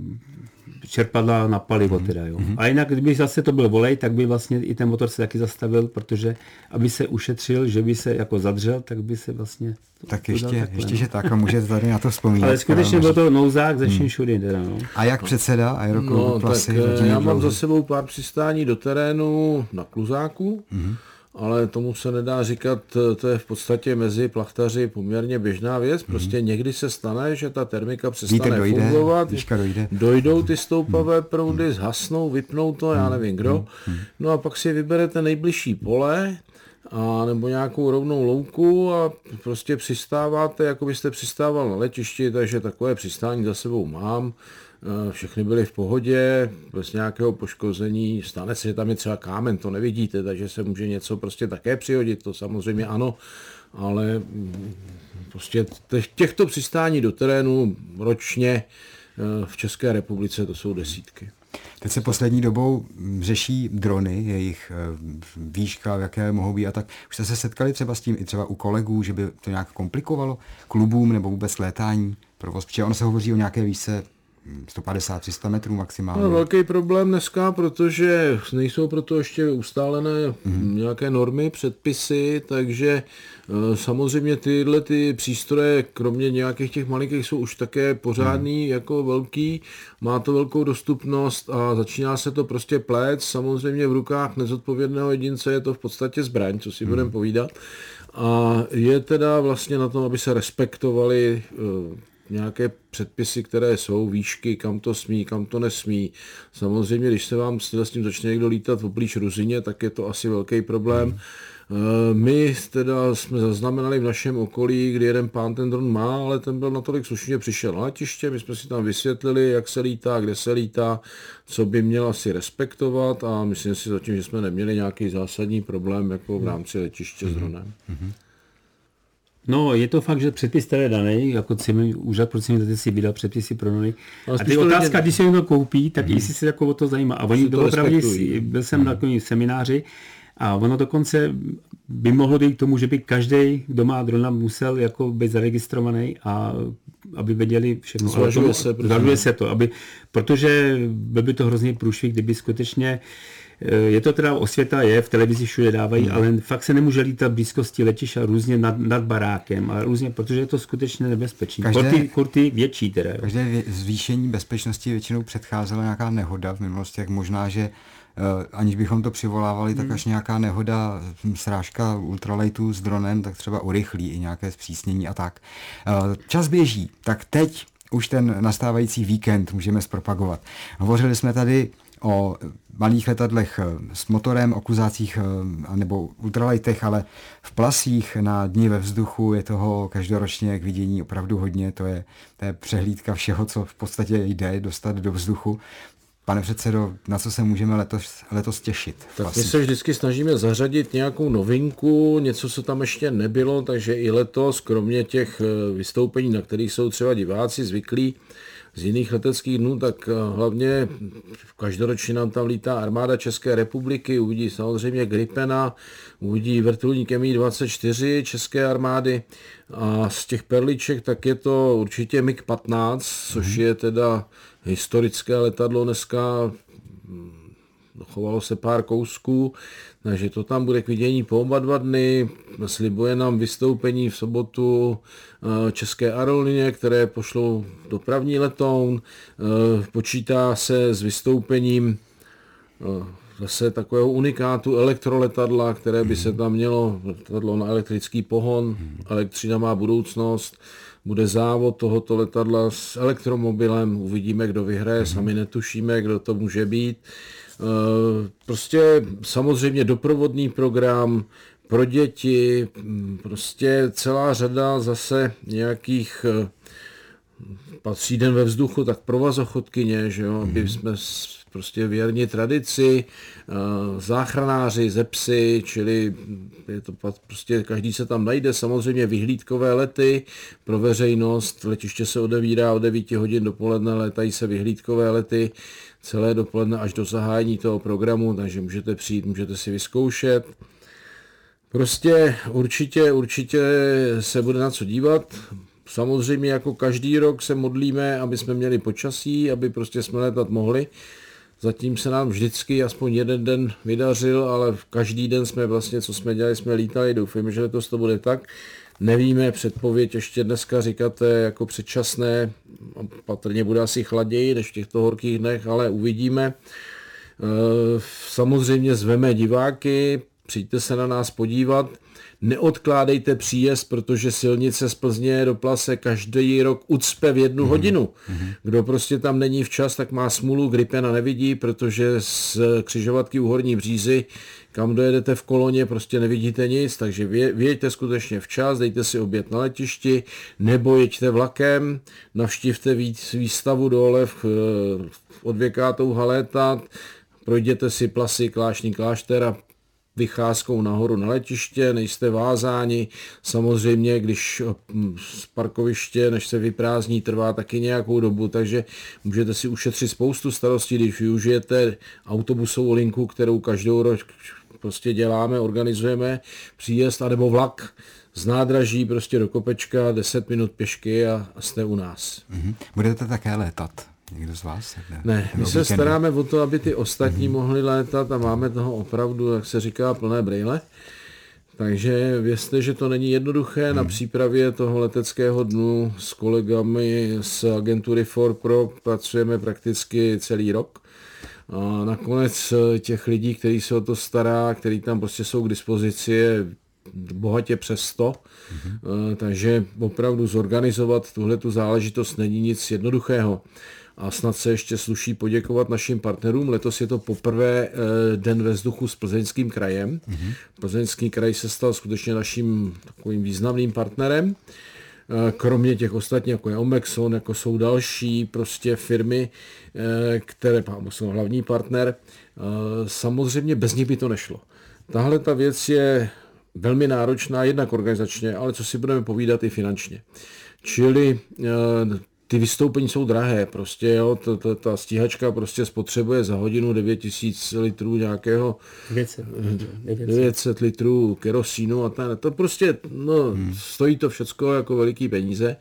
S3: čerpadla na palivo teda, jo. A jinak, kdyby zase to byl volej, tak by vlastně i ten motor se taky zastavil, protože aby se ušetřil, že by se jako zadřel, tak by se vlastně...
S1: Tak ještě, že tak a můžete tady na to vzpomínat.
S3: Ale skutečně byl to nouzák ze vším všudy teda, no.
S1: A jak předseda Aeroklubu Plasy?
S2: Tak já mám za sebou pár přistání do terénu na Kluzáku, ale tomu se nedá říkat, to je v podstatě mezi plachtaři poměrně běžná věc. Prostě někdy se stane, že ta termika přestane fungovat, dojdou ty stoupavé proudy, zhasnou, vypnou to, já nevím kdo. No a pak si vyberete nejbližší pole, a nebo nějakou rovnou louku a prostě přistáváte, jako byste přistával na letišti, takže takové přistání za sebou mám. Všechny byly v pohodě, bez nějakého poškození. Stane se, že tam je třeba kámen, to nevidíte, takže se může něco prostě také přihodit, to samozřejmě ano, ale prostě těchto přistání do terénu ročně v České republice to jsou desítky.
S1: Teď se poslední dobou řeší drony, jejich výška, v jaké mohou být a tak. Už jste se setkali třeba s tím i třeba u kolegů, že by to nějak komplikovalo klubům nebo vůbec létání, provoz? Protože ono se hovoří o nějaké výšce 150-300 metrů maximálně.
S2: No, velký problém dneska, protože nejsou proto ještě ustálené nějaké normy, předpisy, takže samozřejmě tyhle ty přístroje, kromě nějakých těch malinkých, jsou už také pořádný, jako velký, má to velkou dostupnost a začíná se to prostě plést. Samozřejmě v rukách nezodpovědného jedince je to v podstatě zbraň, co si budeme povídat. A je teda vlastně na tom, aby se respektovaly nějaké předpisy, které jsou, výšky, kam to smí, kam to nesmí. Samozřejmě, když se vám s tím začne někdo lítat poblíž Ruzyně, tak je to asi velký problém. My teda jsme zaznamenali v našem okolí, kdy jeden pán ten dron má, ale ten byl natolik slušně, přišel na letiště, my jsme si tam vysvětlili, jak se lítá, kde se lítá, co by měl asi respektovat a myslím si zatím, že jsme neměli nějaký zásadní problém jako v rámci letiště s dronem.
S3: No, je to fakt, že předpis tady je daný, jako úřad pro civilní letectví vydal předpisy pro drony. A ty otázka, když se někdo koupí, tak jestli se jako o to zajímá. A oni doopravdy, byl jsem na takovém semináři a ono dokonce by mohlo být k tomu, že by každý, kdo má drona, musel jako být zaregistrovaný a aby věděli všechno. Zvažuje se to, protože by to hrozně průšvih, kdyby skutečně je to teda osvěta, v televizi všude dávají, ale fakt se nemůže lítat v blízkosti letišť a různě nad barákem, a různě, protože je to skutečně nebezpečné. Kurty větší teda.
S1: Každé zvýšení bezpečnosti většinou předcházela nějaká nehoda v minulosti, jak možná, že aniž bychom to přivolávali, tak až nějaká nehoda, srážka ultralightů s dronem, tak třeba urychlí i nějaké zpřísnění a tak. Čas běží, tak teď už ten nastávající víkend můžeme zpropagovat. Hovořili jsme tady o malých letadlech s motorem, o kluzácích nebo ultralightech, ale v Plasích na Dni ve vzduchu je toho každoročně k vidění opravdu hodně. To je přehlídka všeho, co v podstatě jde dostat do vzduchu. Pane předsedo, na co se můžeme letos těšit?
S2: Tak my se vždycky snažíme zařadit nějakou novinku, něco, co tam ještě nebylo, takže i letos, kromě těch vystoupení, na kterých jsou třeba diváci zvyklí z jiných leteckých dnů, tak hlavně každoročně nám tam lítá armáda České republiky, uvidí samozřejmě Gripena, uvidí vrtulník Mi-24 České armády a z těch perliček tak je to určitě MiG-15, což je teda historické letadlo dneska, dochovalo se pár kousků, takže to tam bude k vidění po oba 2 dny. Slibuje nám vystoupení v sobotu České aerolinie, které pošlou dopravní letoun. Počítá se s vystoupením zase takového unikátu elektroletadla, které by se tam mělo, letadlo na elektrický pohon, elektřina má budoucnost, bude závod tohoto letadla s elektromobilem, uvidíme, kdo vyhraje, sami netušíme, kdo to může být. Prostě samozřejmě doprovodný program pro děti, prostě celá řada zase nějakých, patří Den ve vzduchu, tak provazochodkyně, že jo, aby jsme prostě věrni tradici, záchranáři ze psy, čili je to prostě každý se tam najde, samozřejmě vyhlídkové lety pro veřejnost, letiště se odevírá od 9 hodin dopoledne, létají se vyhlídkové lety celé dopoledne až do zahájení toho programu, takže můžete přijít, můžete si vyzkoušet. Prostě určitě se bude na co dívat. Samozřejmě jako každý rok se modlíme, aby jsme měli počasí, aby prostě jsme letat mohli. Zatím se nám vždycky aspoň jeden den vydařil, ale každý den jsme vlastně, co jsme dělali, jsme lítali. Doufujeme, že letos to bude tak. Nevíme, předpověď ještě dneska říkáte jako předčasné, patrně bude asi chlaději než v těchto horkých dnech, ale uvidíme. Samozřejmě zveme diváky, přijďte se na nás podívat. Neodkládejte příjezd, protože silnice z Plzně do Plase každý rok ucpe v 1 hodinu. Kdo prostě tam není včas, tak má smůlu, gripena nevidí, protože z křižovatky u Horní Břízy, kam dojedete v koloně, prostě nevidíte nic, takže vyjeďte skutečně včas, dejte si oběd na letišti, nebo jeďte vlakem, navštívte výstavu dole v odvěkátou Halétat, projděte si Plasy, Klášný klášter a vycházkou nahoru na letiště, nejste vázáni. Samozřejmě, když z parkoviště, než se vyprázdní, trvá taky nějakou dobu, takže můžete si ušetřit spoustu starostí, když využijete autobusovou linku, kterou každou rok prostě děláme, organizujeme, příjezd, anebo vlak z nádraží prostě do Kopečka, 10 minut pěšky a jste u nás.
S1: Budete také létat? Někdo z vás?
S2: Ne, my se staráme o to, aby ty ostatní mohli létat a máme toho opravdu, jak se říká, plné brejle. Takže vězte, že to není jednoduché. Na přípravě toho leteckého dnu s kolegami z agentury ForPro pracujeme prakticky celý rok. A nakonec těch lidí, kteří se o to stará, kteří tam prostě jsou k dispozici, je bohatě přes 100. Takže opravdu zorganizovat tuhletu záležitost není nic jednoduchého. A snad se ještě sluší poděkovat našim partnerům. Letos je to poprvé Den ve vzduchu s Plzeňským krajem. Plzeňský kraj se stal skutečně naším takovým významným partnerem. Kromě těch ostatních, jako je Omexon, jako jsou další prostě firmy, které jsou hlavní partner. Samozřejmě bez nich by to nešlo. Tahle ta věc je velmi náročná, jednak organizačně, ale co si budeme povídat i finančně. Čili ty vystoupení jsou drahé, prostě jo, ta stíhačka prostě spotřebuje za hodinu 9000 litrů nějakého 900 litrů kerosínu a to prostě, stojí to všecko jako veliký peníze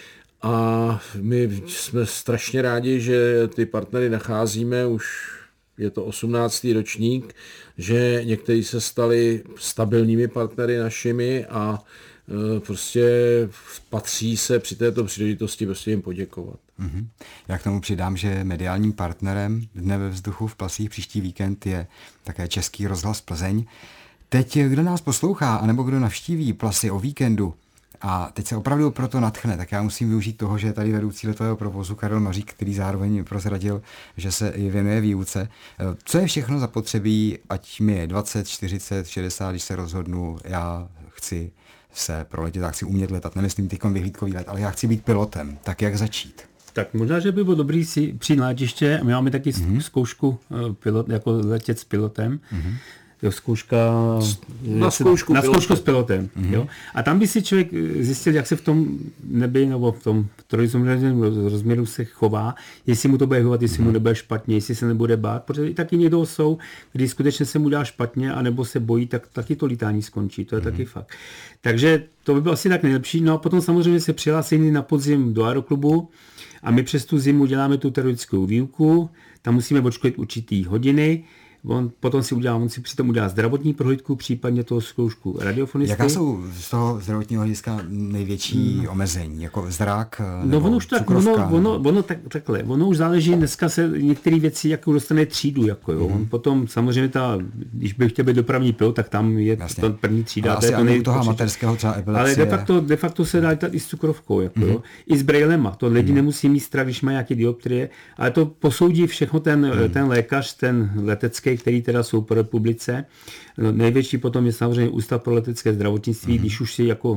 S2: a my jsme strašně rádi, že ty partnery nacházíme, už je to 18. ročník, že někteří se stali stabilními partnery našimi a prostě patří se při této příležitosti prostě jim poděkovat.
S1: Já k tomu přidám, že mediálním partnerem Dne ve vzduchu v Plasích příští víkend je také Český rozhlas Plzeň. Teď, kdo nás poslouchá, anebo kdo navštíví Plasy o víkendu a teď se opravdu proto nadchne, tak já musím využít toho, že je tady vedoucí letového provozu Karel Mařík, který zároveň prozradil, že se i věnuje výuce. Co je všechno zapotřebí, ať mi je 20, 40, 60, když se rozhodnu, já chci se proletět, já chci umět letat, nemyslím teď vyhlídkový let, ale já chci být pilotem. Tak jak začít?
S3: Tak možná, že by bylo dobrý si přijít na letiště. My máme taky zkoušku jako letět s pilotem. Zkouška
S2: na zkoušku
S3: s pilotem. Jo? A tam by si člověk zjistil, jak se v tom nebi nebo v tom trojrozměrném rozměru se chová, jestli mu to bude chovat, jestli mu nebude špatně, jestli se nebude bát, protože i taky někdo jsou, když skutečně se mu dá špatně, anebo se bojí, tak taky to lítání skončí, to je taky fakt. Takže to by bylo asi tak nejlepší. No a potom samozřejmě se přihlásili na podzim do aeroklubu a my přes tu zimu děláme tu teoretickou výuku, tam musíme odškolit určitý hodiny. on si přitom udělá zdravotní prohlídku, případně toho zkoušku radiofonisty.
S1: Jaká jsou z toho zdravotního hlediska největší omezení? Jako zrak?
S3: No ono už tak, ono tak takhle, ono už záleží, dneska se některé věci jako dostane třídu, jako jo. On potom samozřejmě když by chtěl být dopravní pilot, tak tam je to první třída.
S1: Ale asi ani u toho amatérského třeba epilepsie.
S3: Ale de facto se dá i s cukrovkou, jako jo. I s brejlema, to lidi nemusí mít strach, když má nějaké dioptrie, ale to posoudí všechno ten lékař, ten letecký, který teda jsou po republice. No, největší potom je samozřejmě Ústav pro letecké zdravotnictví, když už si jako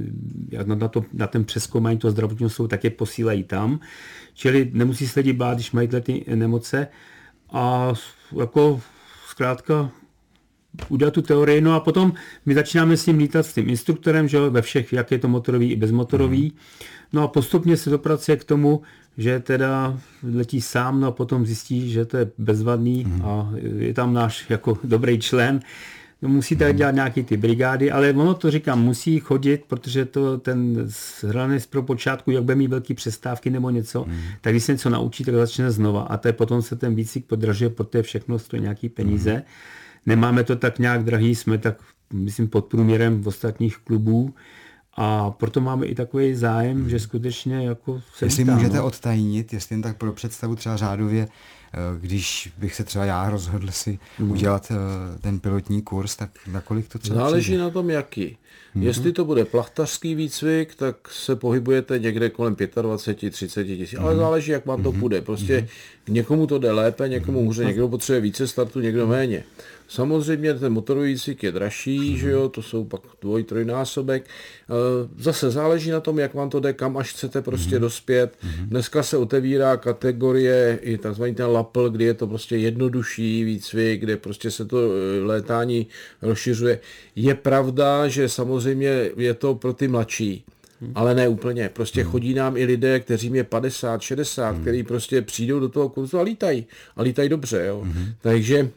S3: na ten přezkoumání toho zdravotního stavu, tak je posílají tam. Čili nemusí se lidi bát, když mají ty nemoce. A jako zkrátka udělat tu teorii, no a potom my začínáme s ním lítat s tím instruktorem, že ve všech, jak je to motorový i bezmotorový. No a postupně se dopracuje k tomu, že teda letí sám, no a potom zjistí, že to je bezvadný a je tam náš jako dobrý člen. No, musí tak dělat nějaký ty brigády, ale ono to říkám, musí chodit, protože to ten hraný pro počátku, jak bude mít velký přestávky nebo něco, tak když se něco naučí, tak začne znova a to je potom se ten výcvik podražuje, protože všechno stojí nějaký peníze. Nemáme to tak nějak drahý, jsme tak, myslím, pod průměrem v ostatních klubů a proto máme i takový zájem, že skutečně jako se
S1: Jestli můžete odtajnit, jestli jen tak pro představu třeba řádově, když bych se třeba já rozhodl si udělat ten pilotní kurz, tak na kolik to třeba
S2: záleží
S1: přijde?
S2: na tom, jaký. Jestli to bude plachtařský výcvik, tak se pohybujete někde kolem 25-30 tisíc. Ale záleží, jak vám to půjde. Prostě někomu to jde lépe, někomu hůře, někdo potřebuje více startu, někdo méně. Samozřejmě ten motorový výcvik je dražší, že jo, to jsou pak 2, 3násobek. Zase záleží na tom, jak vám to jde, kam až chcete prostě dospět. Dneska se otevírá kategorie i takzvaný ten lapl, kdy je to prostě jednodušší výcvik, kde prostě se to létání rozšiřuje. Je pravda, že samozřejmě je to pro ty mladší. Ale ne úplně. Prostě chodí nám i lidé, kteří je 50, 60, kteří prostě přijdou do toho kurzu a lítají. A lítají dobře. Jo. Takže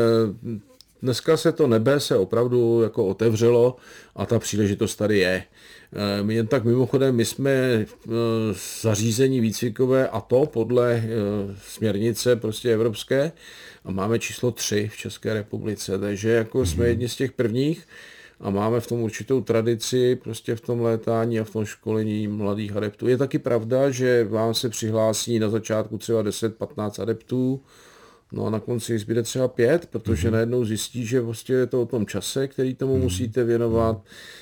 S2: dneska se to nebe se opravdu jako otevřelo a ta příležitost tady je. Jen tak mimochodem, my jsme zařízení výcvikové a to podle směrnice prostě evropské a máme číslo 3 v České republice. Takže jako jsme jedni z těch prvních a máme v tom určitou tradici prostě v tom létání a v tom školení mladých adeptů. Je taky pravda, že vám se přihlásí na začátku třeba 10-15 adeptů, no a na konci zbyde třeba 5, protože najednou zjistí, že prostě je to o tom čase, který tomu musíte věnovat,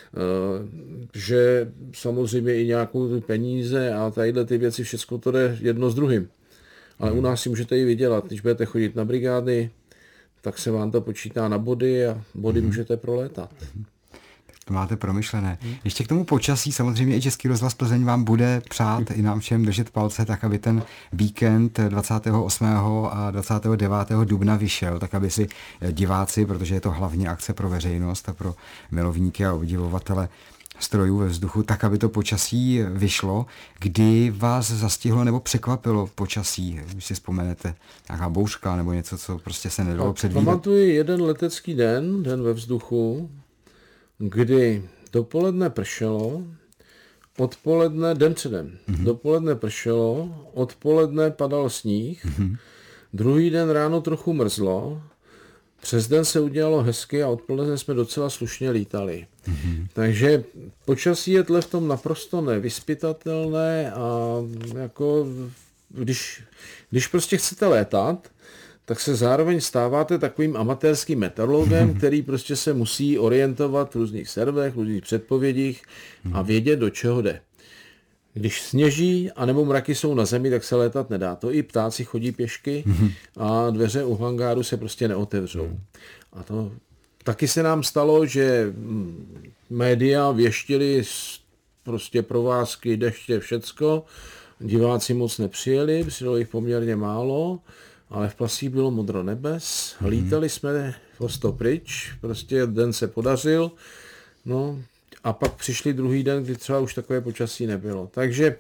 S2: že samozřejmě i nějakou peníze a tadyhle ty věci, všechno to jde jedno s druhým. Ale u nás si můžete i vydělat, když budete chodit na brigády, tak se vám to počítá na body a body můžete prolétat.
S1: To máte promyšlené. Ještě k tomu počasí, samozřejmě i Český rozhlas Plzeň vám bude přát i nám všem držet palce, tak aby ten víkend 28. a 29. dubna vyšel, tak aby si diváci, protože je to hlavně akce pro veřejnost a pro milovníky a obdivovatele strojů ve vzduchu, tak aby to počasí vyšlo. Kdy vás zastihlo nebo překvapilo počasí, když si vzpomenete, nějaká bouřka nebo něco, co prostě se nedalo předvídat?
S2: Pamatuji jeden letecký den ve vzduchu, kdy dopoledne pršelo, odpoledne, den předem, dopoledne pršelo, odpoledne padal sníh, druhý den ráno trochu mrzlo, přes den se udělalo hezky a odpoledne jsme docela slušně lítali. Takže počasí je tle v tom naprosto nevyzpytatelné a jako když prostě chcete létat, tak se zároveň stáváte takovým amatérským meteorologem, který prostě se musí orientovat v různých serverech, v různých předpovědích a vědět, do čeho jde. Když sněží anebo mraky jsou na zemi, tak se létat nedá. To i ptáci chodí pěšky a dveře u hangáru se prostě neotevřou. A to taky se nám stalo, že média věštili prostě provázky, deště, všecko. Diváci moc nepřijeli, přijelo jich poměrně málo, ale v Plasích bylo modro nebes. Lítali jsme hosto pryč, prostě den se podařil. No, a pak přišli druhý den, kdy třeba už takové počasí nebylo. Takže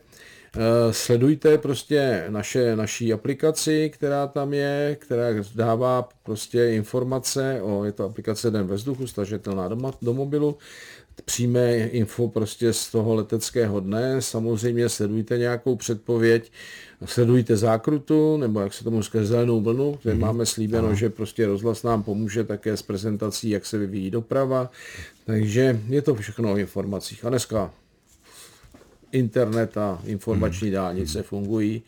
S2: Sledujte prostě naší aplikaci, která tam je, která dává prostě informace, je to aplikace Den ve vzduchu, stažitelná do mobilu, přímé info prostě z toho leteckého dne, samozřejmě sledujte nějakou předpověď, sledujte zákrutu, nebo jak se tomu říká, zelenou vlnu, kde máme slíbeno, že prostě rozhlas nám pomůže také s prezentací, jak se vyvíjí doprava, takže je to všechno o informacích. A dneska internet a informační dálnice fungují.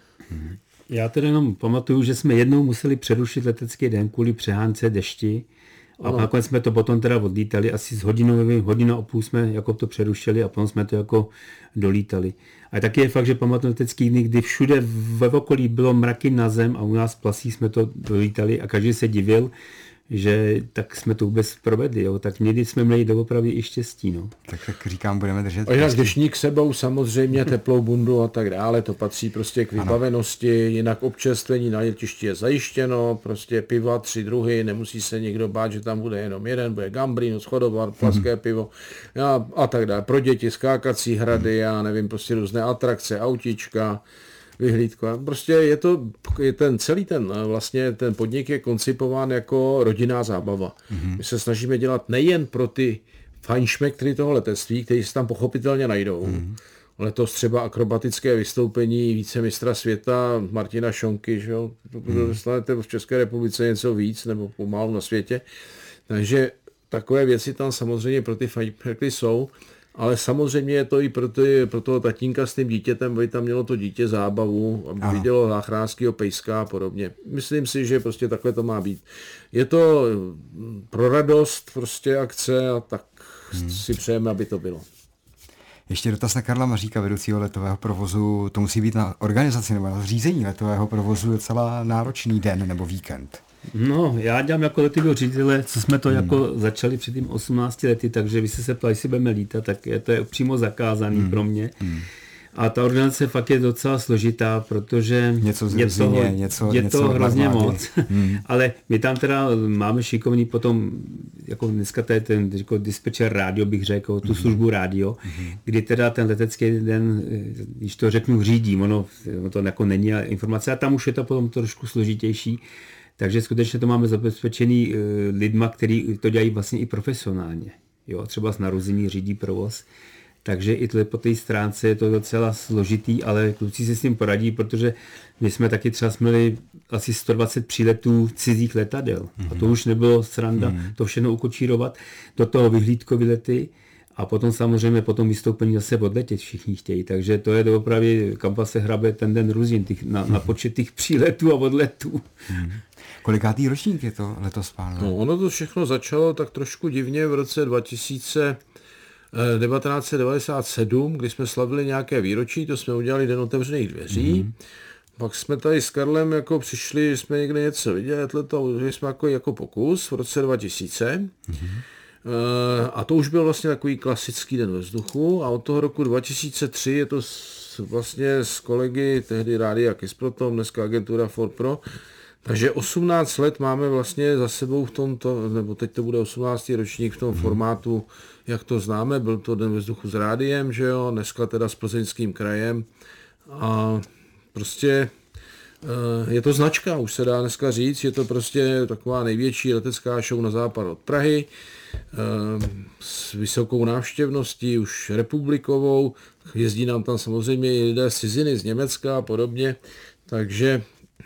S3: Já tedy jenom pamatuju, že jsme jednou museli přerušit letecký den kvůli přehánce dešti a nakonec jsme to potom teda odlítali, asi z hodinu a půl jsme jako to přerušili a potom jsme to jako dolítali. A taky je fakt, že pamatuju letecký dny, kdy všude ve okolí bylo mraky na zem a u nás v Plasích jsme to dolítali a každý se divil, že tak jsme to vůbec provedli, jo. Tak někdy jsme měli doopravdy i štěstí, no.
S1: Tak říkám, budeme držet.
S2: A jinak deštník sebou, samozřejmě teplou bundu a tak dále, to patří prostě k vybavenosti, jinak občerstvení na letišti je zajištěno, prostě piva 3 druhy, nemusí se nikdo bát, že tam bude jenom jeden, bude Gambrinus, Chodovar, plaské pivo a tak dále. Pro děti skákací hrady, já nevím, prostě různé atrakce, autíčka, vyhlídka. Prostě je ten celý ten podnik je koncipován jako rodinná zábava. My se snažíme dělat nejen pro ty fajnšmekry toho letectví, kteří se tam pochopitelně najdou. Letos třeba akrobatické vystoupení vicemistra světa Martina Šonky, že jo? Dostanete v České republice něco víc, nebo pomalu na světě. Takže takové věci tam samozřejmě pro ty fajnšmekry jsou. Ale samozřejmě je to i pro toho tatínka s tím dítětem, aby tam mělo to dítě zábavu, aby vidělo záchrářského pejska a podobně. Myslím si, že prostě takhle to má být. Je to pro radost prostě akce a tak si přejeme, aby to bylo.
S1: Ještě dotaz na Karla Maříka, vedoucího letového provozu. To musí být na organizaci nebo na řízení letového provozu docela náročný den nebo víkend.
S3: No, já dělám jako letového ředitele, co jsme to jako začali před tím 18 lety, takže vy se ptali, jestli budeme lítat, tak to je přímo zakázaný pro mě. A ta organizace fakt je docela složitá, protože je to hrozně moc. Ale my tam teda máme šikovný potom, jako dneska to je ten jako dispečer rádio, bych řekl, tu službu rádio, kdy teda ten letecký den, když to řeknu, řídí, ono to jako není informace, a tam už je to potom trošku složitější. Takže skutečně to máme zabezpečený lidma, kteří to dělají vlastně i profesionálně. Jo, třeba z narození řídí provoz. Takže i po té stránce je to docela složitý, ale kluci si s tím poradí, protože my jsme taky třeba měli asi 120 příletů cizích letadel. A to už nebylo sranda to všechno ukočírovat, do toho vyhlídkové lety a potom samozřejmě po tom vystoupení zase odletět všichni chtějí. Takže to je doopravdy, kam se hrabe ten den různě na počet těch příletů a odletů.
S1: Kolikátý ročník je to letos, pánové?
S2: No, ono to všechno začalo tak trošku divně v roce 1997, kdy jsme slavili nějaké výročí, to jsme udělali Den otevřených dveří. Pak jsme tady s Karlem jako přišli, že jsme někde něco viděli, udělali jsme jako pokus v roce 2000. A to už byl vlastně takový klasický Den ve vzduchu a od toho roku 2003 je to vlastně s kolegy tehdy Rádia Kisprotom, dneska agentura Ford Pro. Takže 18 let máme vlastně za sebou v tomto, nebo teď to bude 18. ročník v tom formátu, jak to známe, byl to Den ve vzduchu s rádiem, že jo, dneska teda s Plzeňským krajem a prostě je to značka, už se dá dneska říct, je to prostě taková největší letecká show na západ od Prahy, s vysokou návštěvností, už republikovou, jezdí nám tam samozřejmě i lidé z ciziny, z Německa a podobně, takže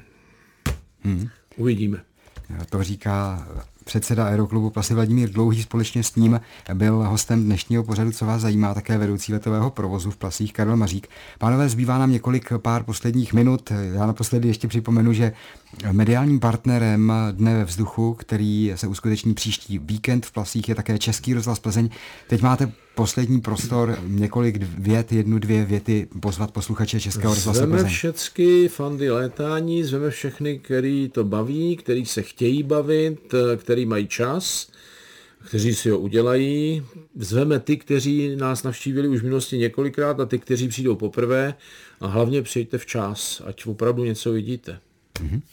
S2: uvidíme.
S1: To říká předseda Aeroklubu Plasy Vladimír Dlouhý, společně s ním byl hostem dnešního pořadu, co vás zajímá, také vedoucí letového provozu v Plasích Karel Mařík. Pánové, zbývá nám pár posledních minut. Já naposledy ještě připomenu, že mediálním partnerem Dne ve vzduchu, který se uskuteční příští víkend v Plasích, je také Český rozhlas Plzeň. Teď máte poslední prostor, několik vět, 1-2 věty pozvat posluchače Českého rozhlasu Plzeň.
S2: Zveme všechny fandy létání, zveme všechny, který to baví, který se chtějí bavit, který mají čas, kteří si ho udělají. Zveme ty, kteří nás navštívili už v minulosti několikrát a ty, kteří přijdou poprvé a hlavně přijďte včas, ať opravdu něco vidíte.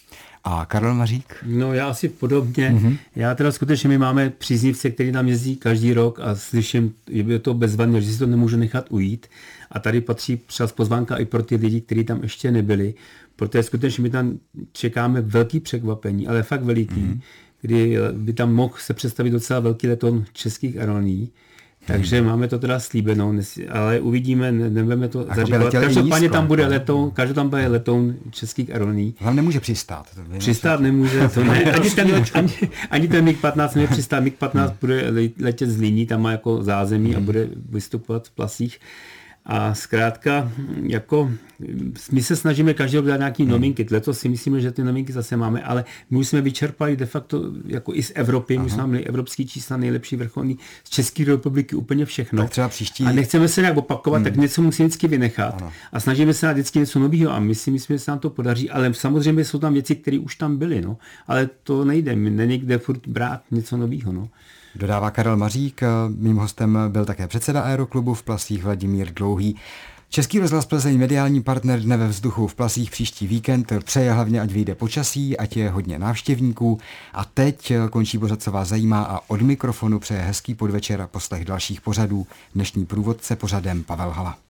S1: A Karel Mařík?
S3: No já asi podobně. Já teda skutečně my máme příznivce, který tam jezdí každý rok a slyším, je to bezvadné, že si to nemůžu nechat ujít. A tady patří třeba pozvánka i pro ty lidi, kteří tam ještě nebyli. Protože skutečně my tam čekáme velký překvapení, ale fakt veliký, kdy by tam mohl se představit docela velký letoun českých aerolíní. Takže máme to teda slíbenou, ale uvidíme, nebudeme to zaříkovat. Každopádně tam bude letoun českých aerolíní.
S1: Vám nemůže přistát.
S3: Přistát nemůže, to ne. Ani ten MiG-15 nemůže přistát. MiG-15 bude letět z Líní, tam má jako zázemí a bude vystupovat v Plasích. A zkrátka, jako my se snažíme každý rok dát nějaký novinky. Letos si myslíme, že ty novinky zase máme, ale my už jsme vyčerpali de facto jako i z Evropy, my jsme měli evropský čísla, nejlepší vrcholný, z České republiky úplně všechno.
S1: Tak třeba příští...
S3: A nechceme se nějak opakovat, tak něco musíme vždycky vynechat.
S1: Ano.
S3: A snažíme se dát vždycky něco nového a my si myslíme, že se nám to podaří, ale samozřejmě jsou tam věci, které už tam byly, no. Ale to nejde, není kde furt brát něco nového, no.
S1: Dodává Karel Mařík, mým hostem byl také předseda Aeroklubu v Plasích Vladimír Dlouhý. Český rozhlas Plzeň, mediální partner Dne ve vzduchu v Plasích příští víkend, přeje hlavně, ať vyjde počasí, ať je hodně návštěvníků. A teď končí pořad, co vás zajímá, a od mikrofonu přeje hezký podvečer a poslech dalších pořadů. Dnešní průvodce pořadem Pavel Hala.